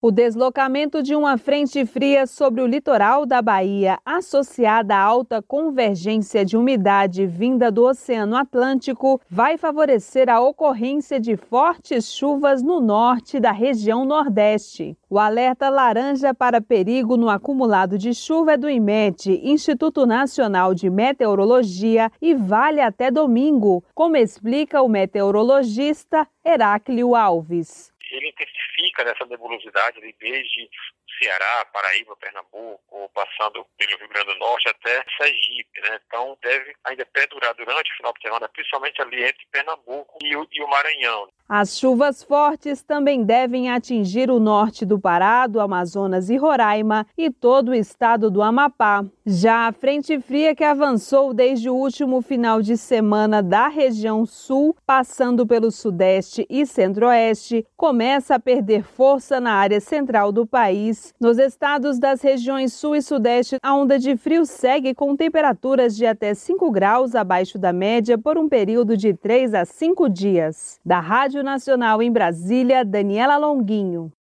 O deslocamento de uma frente fria sobre o litoral da Bahia, associada à alta convergência de umidade vinda do Oceano Atlântico, vai favorecer a ocorrência de fortes chuvas no norte da região Nordeste. O alerta laranja para perigo no acumulado de chuva é do IMET, Instituto Nacional de Meteorologia, e vale até domingo, como explica o meteorologista Heráclio Alves. Ele intensifica nessa nebulosidade ali desde Ceará, Paraíba, Pernambuco, passando pelo Rio Grande do Norte até Sergipe, né? Então deve ainda perdurar durante o final de semana, principalmente ali entre Pernambuco e o Maranhão. As chuvas fortes também devem atingir o norte do Pará, do Amazonas e Roraima e todo o estado do Amapá. Já a frente fria que avançou desde o último final de semana da região sul, passando pelo sudeste e centro-oeste, começa a perder força na área central do país. Nos estados das regiões sul e sudeste, a onda de frio segue com temperaturas de até 5 graus abaixo da média por um período de 3 a 5 dias. Da Rádio Nacional em Brasília, Daniela Longuinho.